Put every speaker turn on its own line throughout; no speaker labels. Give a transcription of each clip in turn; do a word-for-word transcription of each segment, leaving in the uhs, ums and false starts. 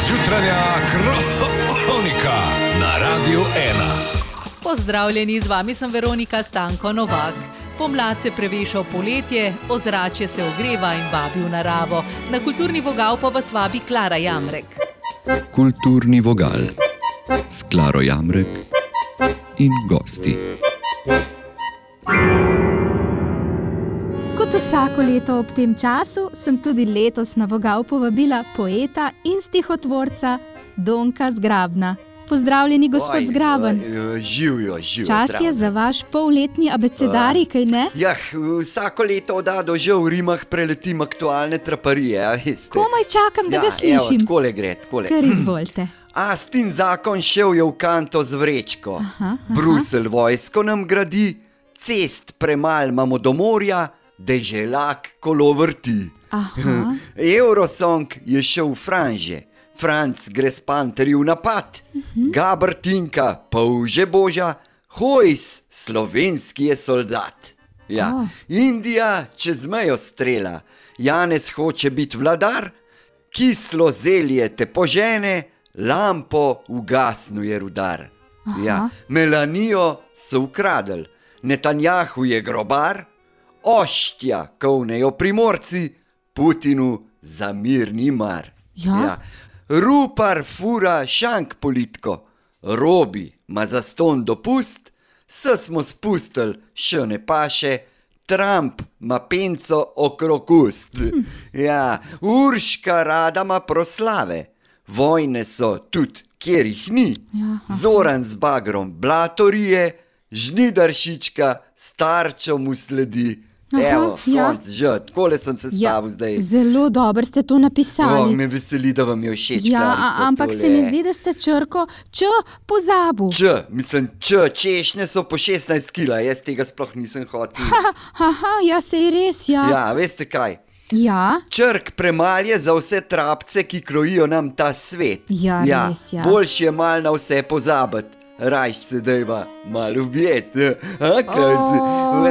Jutranja kronika na Radiu ena.
Pozdravljeni, z vami sem Veronika Stanko Novak. Pomlad se preveša v poletje, ozračje se ogreva in vabi v naravo. Na kulturni vogal pa vas vabi Klara Jamrek.
Kulturni vogal s Klaro Jamrek in gosti.
Kot vsako leto ob tem času sem tudi letos na vogal povabila poeta in stihotvorca Donka Zgrabna. Pozdravljeni, gospod Zgraben.
Živjo, živjo.
Čas je za vaš polletni abecedarij, kaj ne?
Ja, vsako leto odado že v rimah preletim aktualne traparije.
Komaj čakam, da
ja,
ga slišim.
Evo, takole gre, takole.
Kar izvolite.
Astin zakon šel je v kanto z vrečko.
Aha, aha.
Brusel vojsko nam gradi, cest premal imamo do morja, deželak kolo vrti.
Aha.
Eurosong je šel v franže. Franc gre s panterji v napad, uh-huh. Gabrtinka, polže boža, Hojs, slovenski je soldat. Ja.
Oh.
Indija čez mejo strela, Janez hoče biti vladar, kislo zelje te požene, lampo ugasnuje rudar. Ja. Melanijo so ukradli, Netanjahu je grobar, oštja kovnejo primorci, Putinu za mir ni mar.
Ja.
Ja. Rupar fura šank politko, Robi ma zaston dopust, se smo spustili, še ne paše, Trump ma penco okrog ust. Hm. Ja, Urška rada ma proslave, vojne so tudi, kjer jih ni.
Ja,
Zoran z bagrom blatorije, Žnidaršička starčo mu sledi.
Aha,
Evo,
ja.
konc, že, takole sem se stavil
Ja,
zdaj.
zelo dobro ste to napisali.
O, me veseli, da vam je všeč.
Ja,
Klarica,
a- ampak
tole.
se mi zdi, da ste črko Č pozabil.
Č, mislim, č, češnje so po šestnajst kila, jaz tega sploh nisem hotel.
Haha, ja, sej res, ja.
Ja, veste kaj?
Ja,
Črk premal je za vse trapce, ki krojijo nam ta svet.
Ja, res, ja.
Boljš je mal na vse pozabiti. Rajš se dajva malo objet. A, kaj si?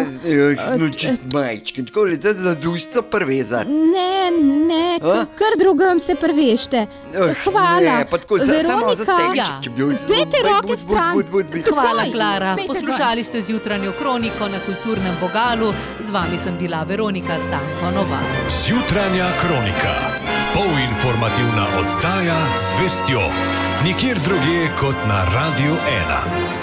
O,
No, čist majčkin, tako li za za dušco prvezati.
ne, ne,
A?
k- kar drugem se prvešte.
Eh,
Hvala.
Ne, pa tako, za, samo za
Veronika,
stegnček, če bi jo izvzel.
dajte
Bud,
roke
bud,
stran.
bud, bud, bud.
Hvala,
Takoj.
Klara.
Pejte
Poslušali ste zjutranjo kroniko na kulturnem vogalu. Z vami sem bila Veronika Stanko Novak.
Jutranja kronika. Polinformativna oddaja z vestjo. Nikjer drugje kot na Radiu ena.